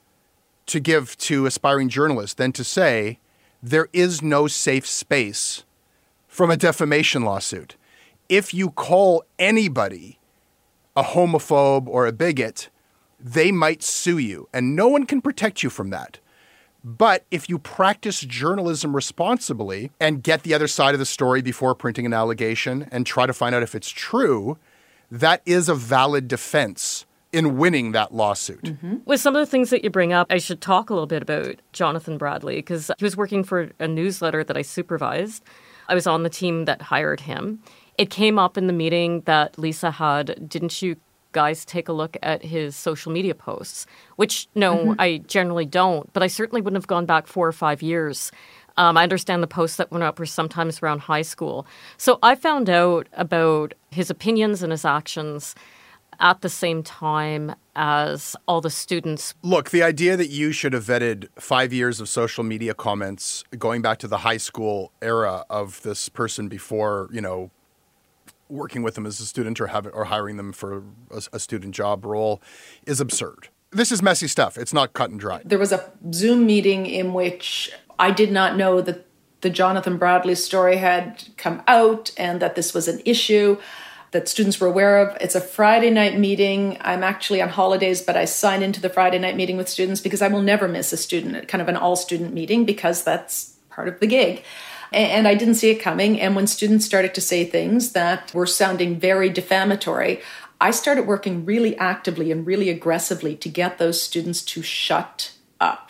to give to aspiring journalists than to say there is no safe space from a defamation lawsuit. If you call anybody a homophobe or a bigot, they might sue you, and no one can protect you from that. But if you practice journalism responsibly and get the other side of the story before printing an allegation and try to find out if it's true, that is a valid defense in winning that lawsuit. Mm-hmm. With some of the things that you bring up, I should talk a little bit about Jonathan Bradley, because he was working for a newsletter that I supervised. I was on the team that hired him. It came up in the meeting that Lisa had, didn't you guys take a look at his social media posts? Which, no, mm-hmm. I generally don't, but I certainly wouldn't have gone back four or five years. Um, I understand the posts that went up were sometimes around high school. So I found out about his opinions and his actions at the same time as all the students. Look, the idea that you should have vetted five years of social media comments going back to the high school era of this person before, you know, working with them as a student or having or hiring them for a, a student job role is absurd. This is messy stuff. It's not cut and dry. There was a Zoom meeting in which I did not know that the Jonathan Bradley story had come out and that this was an issue that students were aware of. It's a Friday night meeting. I'm actually on holidays, but I sign into the Friday night meeting with students because I will never miss a student, kind of an all-student meeting, because that's part of the gig. And I didn't see it coming. And when students started to say things that were sounding very defamatory, I started working really actively and really aggressively to get those students to shut up.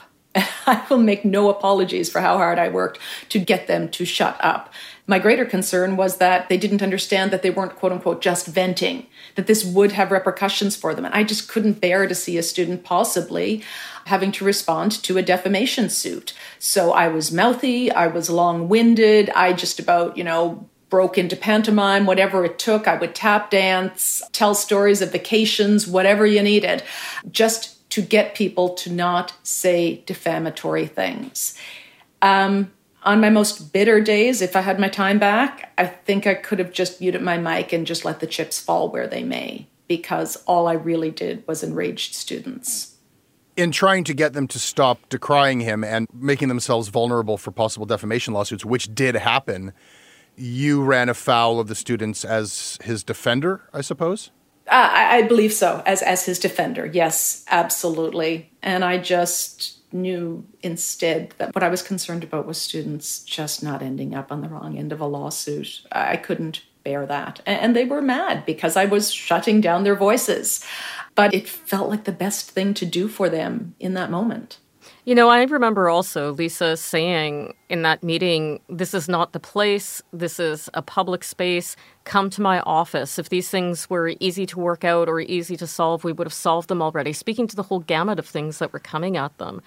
I will make no apologies for how hard I worked to get them to shut up. My greater concern was that they didn't understand that they weren't, quote unquote, just venting, that this would have repercussions for them. And I just couldn't bear to see a student possibly having to respond to a defamation suit. So I was mouthy, I was long-winded, I just about, you know, broke into pantomime, whatever it took. I would tap dance, tell stories of vacations, whatever you needed, just to get people to not say defamatory things. Um, on my most bitter days, if I had my time back, I think I could have just muted my mic and just let the chips fall where they may, because all I really did was enraged students. In trying to get them to stop decrying him and making themselves vulnerable for possible defamation lawsuits, which did happen, you ran afoul of the students as his defender, I suppose? Uh, I, I believe so, as as his defender. Yes, absolutely. And I just knew instead that what I was concerned about was students just not ending up on the wrong end of a lawsuit. I couldn't bear that. And they were mad because I was shutting down their voices. But it felt like the best thing to do for them in that moment. You know, I remember also Lisa saying in that meeting, this is not the place, this is a public space, come to my office. If these things were easy to work out or easy to solve, we would have solved them already, speaking to the whole gamut of things that were coming at them.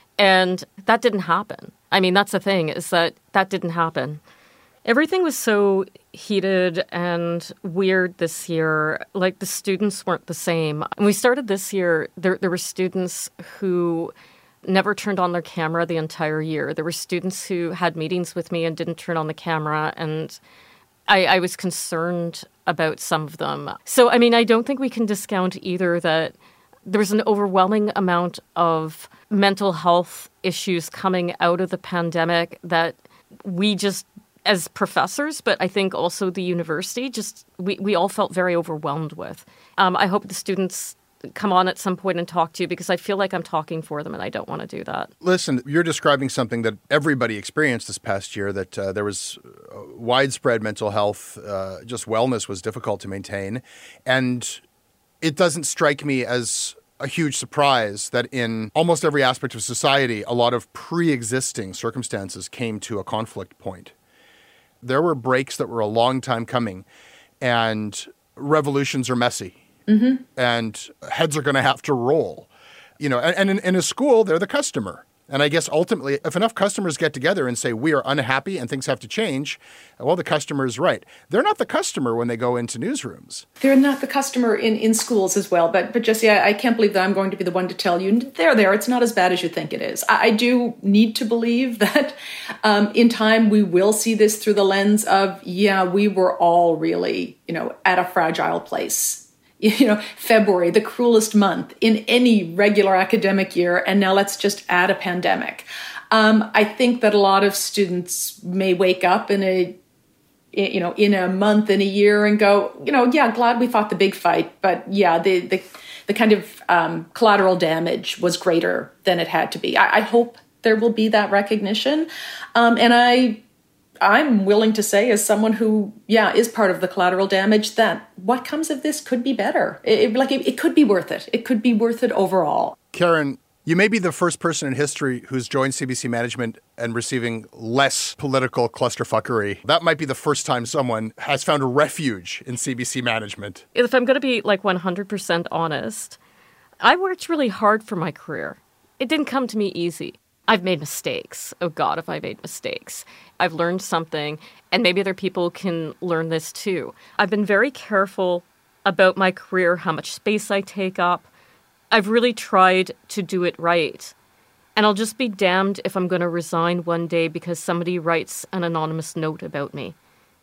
And that didn't happen. I mean, that's the thing, is that that didn't happen. Everything was so heated and weird this year. Like, the students weren't the same. When we started this year, there there were students who never turned on their camera the entire year. There were students who had meetings with me and didn't turn on the camera, and I, I was concerned about some of them. So, I mean, I don't think we can discount either that there was an overwhelming amount of mental health issues coming out of the pandemic that we just, as professors, but I think also the university, just we, we all felt very overwhelmed with. Um, I hope the students come on at some point and talk to you, because I feel like I'm talking for them and I don't want to do that. Listen, you're describing something that everybody experienced this past year, that uh, there was uh, widespread mental health, uh, just wellness was difficult to maintain. And it doesn't strike me as a huge surprise that in almost every aspect of society, a lot of pre-existing circumstances came to a conflict point. There were breaks that were a long time coming, and revolutions are messy. Mm-hmm. And heads are going to have to roll, you know, and, and in, in a school, they're the customer. And I guess ultimately, if enough customers get together and say, we are unhappy and things have to change, well, the customer is right. They're not the customer when they go into newsrooms. They're not the customer in, in schools as well. But, but Jesse, I, I can't believe that I'm going to be the one to tell you, there, there, it's not as bad as you think it is. I, I do need to believe that um, in time we will see this through the lens of, yeah, we were all really, you know, at a fragile place. You know, February, the cruelest month in any regular academic year, and now let's just add a pandemic. Um, I think that a lot of students may wake up in a, you know, in a month, in a year, and go, you know, yeah, glad we fought the big fight, but yeah, the the, the kind of um, collateral damage was greater than it had to be. I, I hope there will be that recognition. Um, and I, I'm willing to say, as someone who, yeah, is part of the collateral damage, that what comes of this could be better. It, it, like it, it could be worth it. It could be worth it overall. Karen, you may be the first person in history who's joined C B C management and receiving less political clusterfuckery. That might be the first time someone has found a refuge in C B C management. If I'm going to be like one hundred percent honest, I worked really hard for my career. It didn't come to me easy. I've made mistakes. Oh God, if I made mistakes. I've learned something, and maybe other people can learn this too. I've been very careful about my career, how much space I take up. I've really tried to do it right. And I'll just be damned if I'm going to resign one day because somebody writes an anonymous note about me.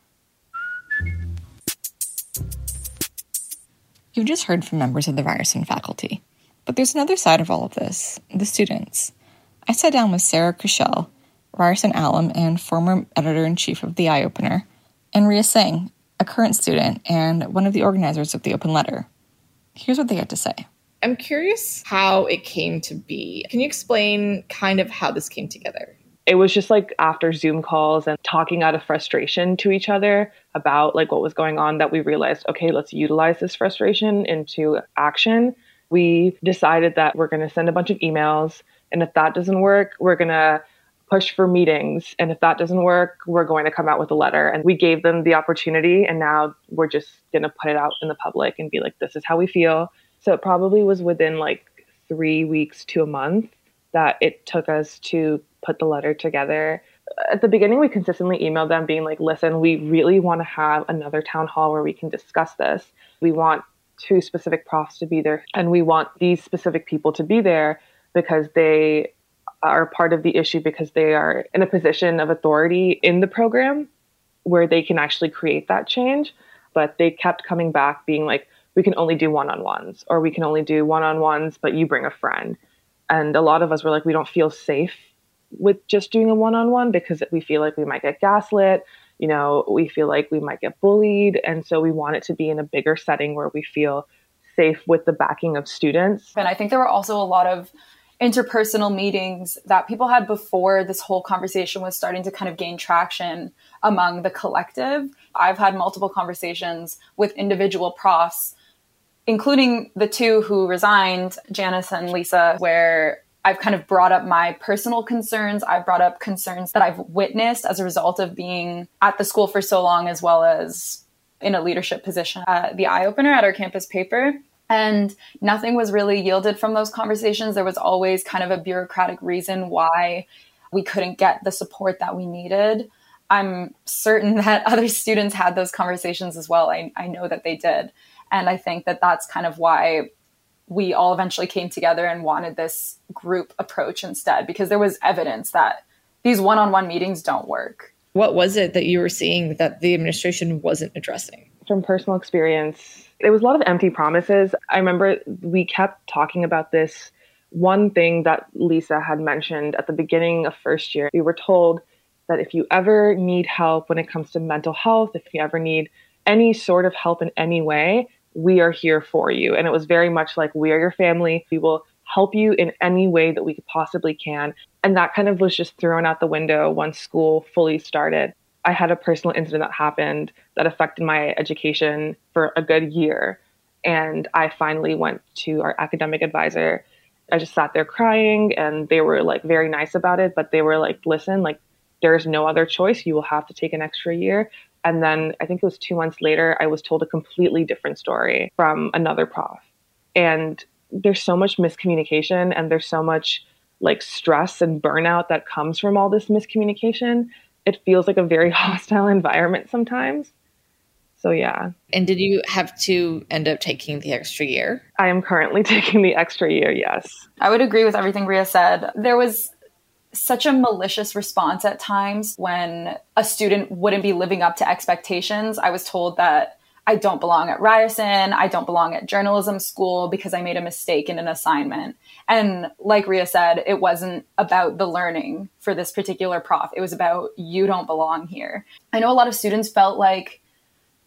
You've just heard from members of the Ryerson faculty. But there's another side of all of this, the students. I sat down with Sarah Kushel, Ryerson alum and former editor-in-chief of The Eye Opener, and Ria Singh, a current student and one of the organizers of the open letter. Here's what they had to say. I'm curious how it came to be. Can you explain kind of how this came together? It was just like after Zoom calls and talking out of frustration to each other about like what was going on that we realized, okay, let's utilize this frustration into action. We decided that we're going to send a bunch of emails. And if that doesn't work, we're going to push for meetings. And if that doesn't work, we're going to come out with a letter. And we gave them the opportunity. And now we're just going to put it out in the public and be like, this is how we feel. So it probably was within like three weeks to a month that it took us to put the letter together. At the beginning, we consistently emailed them being like, listen, we really want to have another town hall where we can discuss this. We want two specific profs to be there. And we want these specific people to be there because they are part of the issue, because they are in a position of authority in the program where they can actually create that change. But they kept coming back being like, we can only do one-on-ones, or we can only do one-on-ones, but you bring a friend. And a lot of us were like, we don't feel safe with just doing a one-on-one because we feel like we might get gaslit. You know, we feel like we might get bullied. And so we want it to be in a bigger setting where we feel safe with the backing of students. And I think there were also a lot of interpersonal meetings that people had before this whole conversation was starting to kind of gain traction among the collective. I've had multiple conversations with individual profs, including the two who resigned, Janice and Lisa, where I've kind of brought up my personal concerns. I've brought up concerns that I've witnessed as a result of being at the school for so long, as well as in a leadership position at the Eye Opener at our campus paper. And nothing was really yielded from those conversations. There was always kind of a bureaucratic reason why we couldn't get the support that we needed. I'm certain that other students had those conversations as well. I, I know that they did. And I think that that's kind of why we all eventually came together and wanted this group approach instead, because there was evidence that these one-on-one meetings don't work. What was it that you were seeing that the administration wasn't addressing? From personal experience, there was a lot of empty promises. I remember we kept talking about this one thing that Lisa had mentioned at the beginning of first year. We were told that if you ever need help when it comes to mental health, if you ever need any sort of help in any way, we are here for you. And it was very much like, we are your family. We will help you in any way that we possibly can. And that kind of was just thrown out the window once school fully started. I had a personal incident that happened that affected my education for a good year. And I finally went to our academic advisor. I just sat there crying, and they were like very nice about it, but they were like, listen, like there's no other choice. You will have to take an extra year. And then I think it was two months later, I was told a completely different story from another prof. And there's so much miscommunication, and there's so much like stress and burnout that comes from all this miscommunication. It feels like a very hostile environment sometimes. So yeah. And did you have to end up taking the extra year? I am currently taking the extra year, yes. I would agree with everything Ria said. There was such a malicious response at times when a student wouldn't be living up to expectations. I was told that I don't belong at Ryerson, I don't belong at journalism school because I made a mistake in an assignment. And like Ria said, it wasn't about the learning for this particular prof. It was about, you don't belong here. I know a lot of students felt like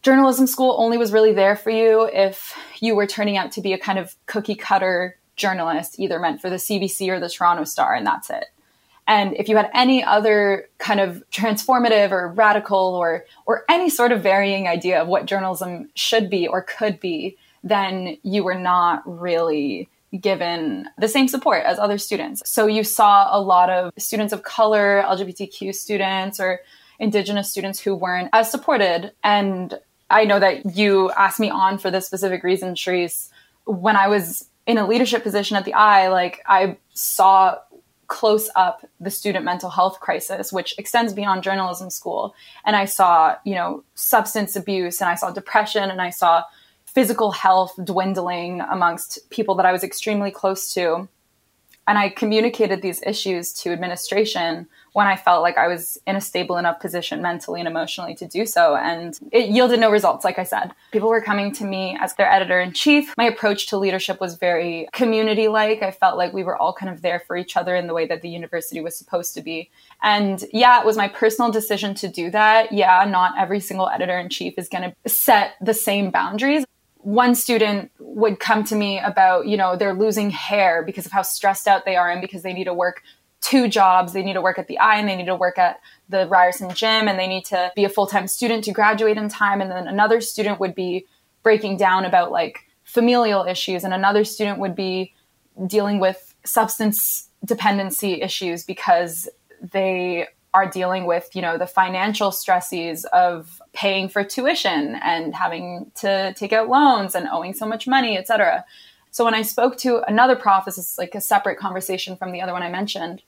journalism school only was really there for you if you were turning out to be a kind of cookie cutter journalist, either meant for the C B C or the Toronto Star, and that's it. And if you had any other kind of transformative or radical or or any sort of varying idea of what journalism should be or could be, then you were not really given the same support as other students. So you saw a lot of students of color, L G B T Q students, or Indigenous students who weren't as supported. And I know that you asked me on for this specific reason, Charisse. When I was in a leadership position at the I, like I saw close up the student mental health crisis, which extends beyond journalism school. And I saw, you know, substance abuse, and I saw depression, and I saw physical health dwindling amongst people that I was extremely close to. And I communicated these issues to administration when I felt like I was in a stable enough position mentally and emotionally to do so. And it yielded no results, like I said. People were coming to me as their editor-in-chief. My approach to leadership was very community-like. I felt like we were all kind of there for each other in the way that the university was supposed to be. And yeah, it was my personal decision to do that. Yeah, not every single editor-in-chief is going to set the same boundaries. One student would come to me about, you know, they're losing hair because of how stressed out they are and because they need to work two jobs. They need to work at the I and they need to work at the Ryerson gym and they need to be a full-time student to graduate in time. And then another student would be breaking down about like familial issues, and another student would be dealing with substance dependency issues because they are dealing with, you know, the financial stresses of paying for tuition and having to take out loans and owing so much money, et cetera. So when I spoke to another prof, this is like a separate conversation from the other one I mentioned,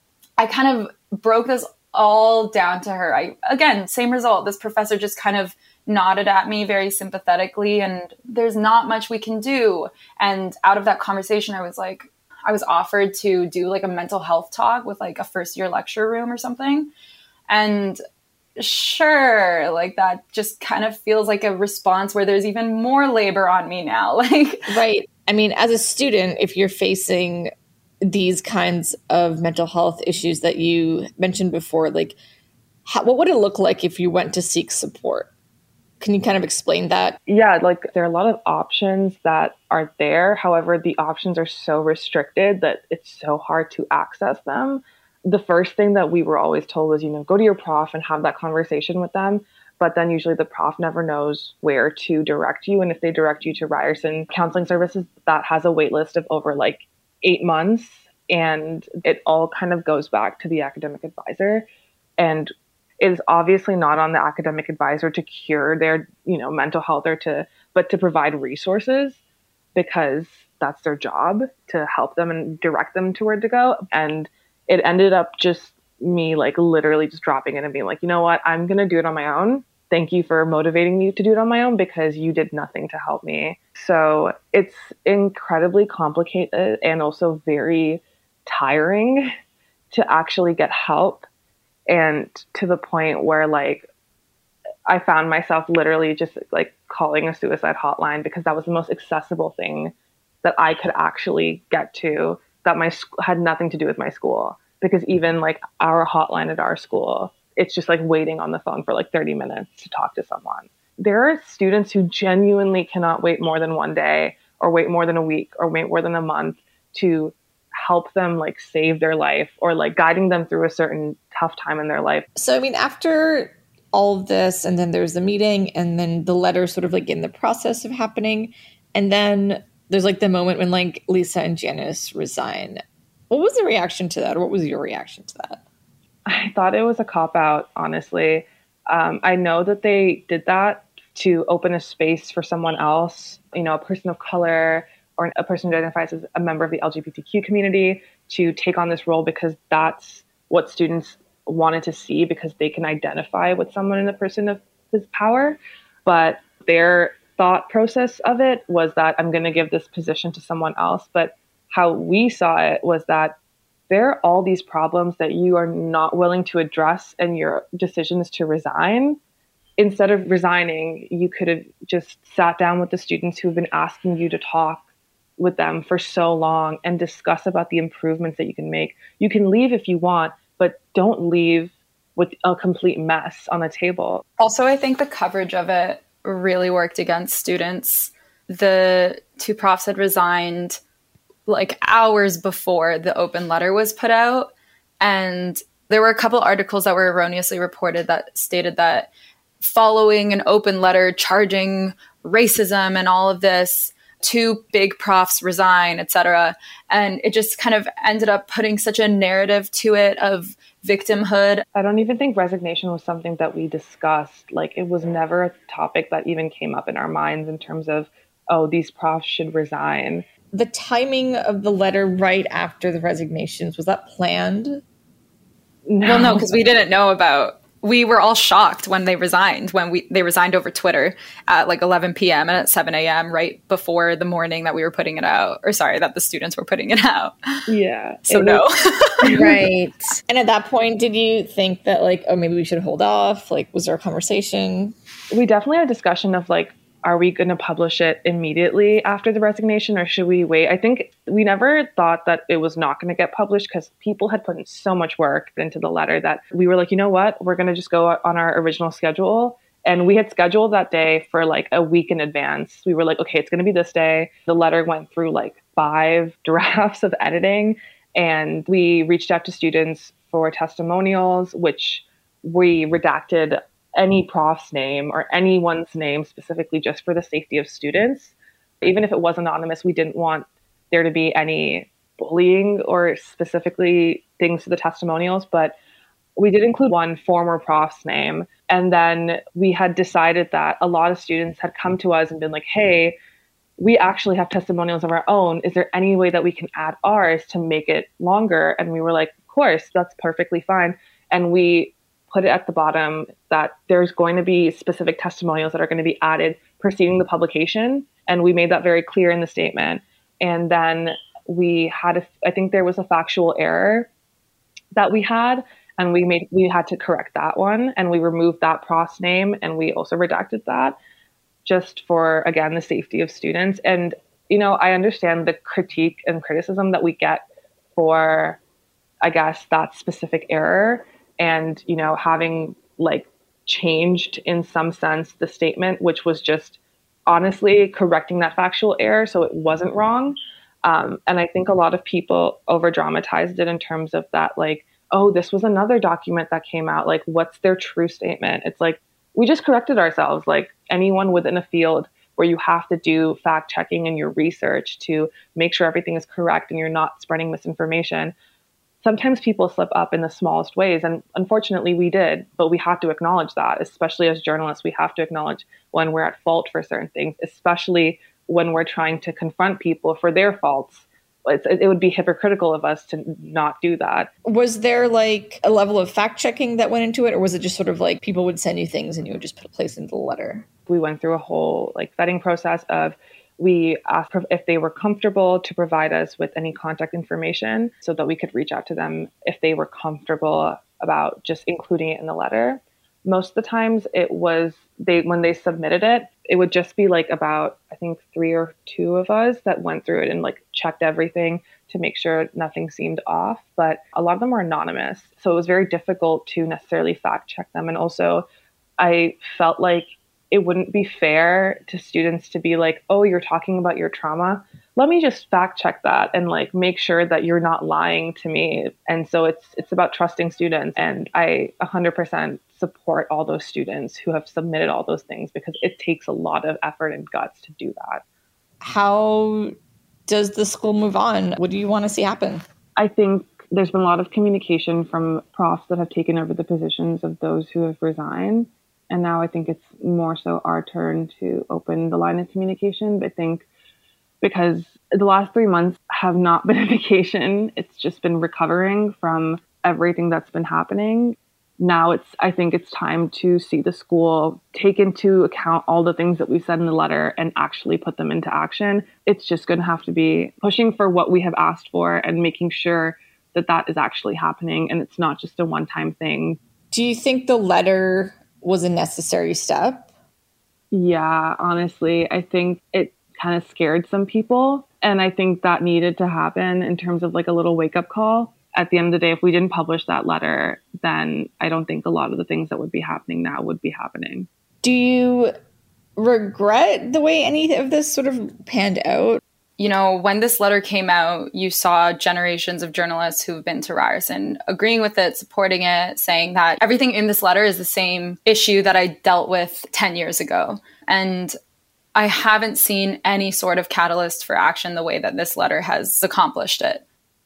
I kind of broke this all down to her. I, again, same result. This professor just kind of nodded at me very sympathetically, and there's not much we can do. And out of that conversation, I was like, I was offered to do like a mental health talk with like a first year lecture room or something. And sure, like that just kind of feels like a response where there's even more labor on me now. Like, right. I mean, as a student, if you're facing these kinds of mental health issues that you mentioned before, like how, what would it look like if you went to seek support? Can you kind of explain that? Yeah, like there are a lot of options that are there. However, the options are so restricted that it's so hard to access them. The first thing that we were always told was, you know, go to your prof and have that conversation with them. But then usually the prof never knows where to direct you. And if they direct you to Ryerson Counseling Services, that has a wait list of over like eight months. And it all kind of goes back to the academic advisor. And it is obviously not on the academic advisor to cure their, you know, mental health or to, but to provide resources, because that's their job, to help them and direct them to where to go. And it ended up just me like literally just dropping it and being like, you know what, I'm going to do it on my own. Thank you for motivating me to do it on my own, because you did nothing to help me. So it's incredibly complicated and also very tiring to actually get help. And to the point where like I found myself literally just like calling a suicide hotline, because that was the most accessible thing that I could actually get to, that my sc- had nothing to do with my school. Because even like our hotline at our school, it's just like waiting on the phone for like thirty minutes to talk to someone. There are students who genuinely cannot wait more than one day or wait more than a week or wait more than a month to help them like save their life, or like guiding them through a certain tough time in their life. So, I mean, after all of this, and then there's the meeting, and then the letter sort of like in the process of happening, and then there's like the moment when like Lisa and Janice resign. What was the reaction to that? Or what was your reaction to that? I thought it was a cop-out, honestly. Um, I know that they did that to open a space for someone else, you know, a person of color or a person who identifies as a member of the L G B T Q community, to take on this role, because that's what students wanted to see, because they can identify with someone in a person of this power. But their thought process of it was that I'm going to give this position to someone else. But how we saw it was that there are all these problems that you are not willing to address, and your decision is to resign. Instead of resigning, you could have just sat down with the students who've been asking you to talk with them for so long and discuss about the improvements that you can make. You can leave if you want, but don't leave with a complete mess on the table. Also, I think the coverage of it really worked against students. The two profs had resigned like hours before the open letter was put out. And there were a couple articles that were erroneously reported that stated that following an open letter charging racism and all of this, two big profs resign, et cetera. And it just kind of ended up putting such a narrative to it of victimhood. I don't even think resignation was something that we discussed. Like, it was never a topic that even came up in our minds in terms of, oh, these profs should resign. The timing of the letter right after the resignations, was that planned? No. Well, no, because we didn't know about we were all shocked when they resigned, when we they resigned over Twitter at like eleven p.m. and at seven a.m. right before the morning that we were putting it out. Or sorry, that the students were putting it out. Yeah. So no. Right. And at that point, did you think that like, oh, maybe we should hold off? Like, was there a conversation? We definitely had a discussion of like, are we going to publish it immediately after the resignation or should we wait? I think we never thought that it was not going to get published because people had put in so much work into the letter that we were like, you know what, we're going to just go on our original schedule. And we had scheduled that day for like a week in advance. We were like, okay, it's going to be this day. The letter went through like five drafts of editing and we reached out to students for testimonials, which we redacted any prof's name or anyone's name specifically just for the safety of students. Even if it was anonymous, we didn't want there to be any bullying or specifically things to the testimonials, but we did include one former prof's name. And then we had decided that a lot of students had come to us and been like, hey, we actually have testimonials of our own. Is there any way that we can add ours to make it longer? And we were like, of course, that's perfectly fine. And we put it at the bottom that there's going to be specific testimonials that are going to be added preceding the publication. And we made that very clear in the statement. And then we had, a, I think there was a factual error that we had, and we made, we had to correct that one. And we removed that prof's name and we also redacted that just for, again, the safety of students. And, you know, I understand the critique and criticism that we get for, I guess, that specific error. And, you know, having like changed in some sense the statement, which was just honestly correcting that factual error so it wasn't wrong. Um, and I think a lot of people over dramatized it in terms of that, like, oh, this was another document that came out. Like, what's their true statement? It's like, we just corrected ourselves. Like anyone within a field where you have to do fact checking and your research to make sure everything is correct and you're not spreading misinformation. Sometimes people slip up in the smallest ways. And unfortunately we did, but we have to acknowledge that, especially as journalists, we have to acknowledge when we're at fault for certain things, especially when we're trying to confront people for their faults. It's, it would be hypocritical of us to not do that. Was there like a level of fact checking that went into it? Or was it just sort of like people would send you things and you would just put a place into the letter? We went through a whole like vetting process of we asked if they were comfortable to provide us with any contact information so that we could reach out to them if they were comfortable about just including it in the letter. Most of the times it was they when they submitted it, it would just be like about, I think, three or two of us that went through it and like checked everything to make sure nothing seemed off. But a lot of them were anonymous. So it was very difficult to necessarily fact check them. And also I felt like it wouldn't be fair to students to be like, oh, you're talking about your trauma. Let me just fact check that and like make sure that you're not lying to me. And so it's it's about trusting students. And I one hundred percent support all those students who have submitted all those things because it takes a lot of effort and guts to do that. How does the school move on? What do you want to see happen? I think there's been a lot of communication from profs that have taken over the positions of those who have resigned. And now I think it's more so our turn to open the line of communication. I think because the last three months have not been a vacation. It's just been recovering from everything that's been happening. Now it's, I think it's time to see the school take into account all the things that we said in the letter and actually put them into action. It's just going to have to be pushing for what we have asked for and making sure that that is actually happening. And it's not just a one-time thing. Do you think the letter was a necessary step? Yeah, honestly, I think it kind of scared some people. And I think that needed to happen in terms of like a little wake-up call. At the end of the day, if we didn't publish that letter, then I don't think a lot of the things that would be happening now would be happening. Do you regret the way any of this sort of panned out. You know, when this letter came out, you saw generations of journalists who've been to Ryerson agreeing with it, supporting it, saying that everything in this letter is the same issue that I dealt with ten years ago. And I haven't seen any sort of catalyst for action the way that this letter has accomplished it.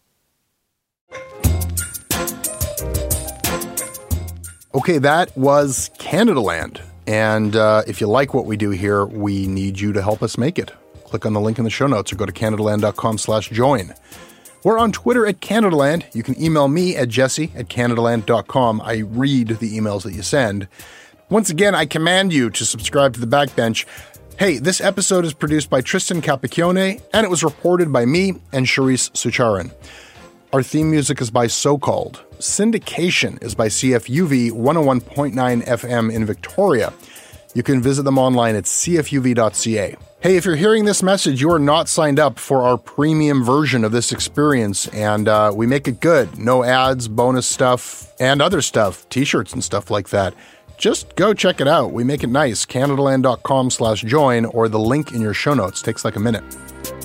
Okay, that was Canadaland. And uh, if you like what we do here, we need you to help us make it. Click on the link in the show notes or go to canadaland.com slash join. We're on Twitter at Canadaland. You can email me at jesse at canadaland dot com. I read the emails that you send. Once again, I command you to subscribe to The Backbench. Hey, this episode is produced by Tristan Capacchione, and it was reported by me and Charisse Sucharan. Our theme music is by So Called. Syndication is by C F U V one oh one point nine F M in Victoria. You can visit them online at c f u v dot c a. Hey, if you're hearing this message, you are not signed up for our premium version of this experience, and uh, we make it good. No ads, bonus stuff, and other stuff, t-shirts and stuff like that. Just go check it out. We make it nice. Canadaland.com slash join or the link in your show notes. Takes like a minute.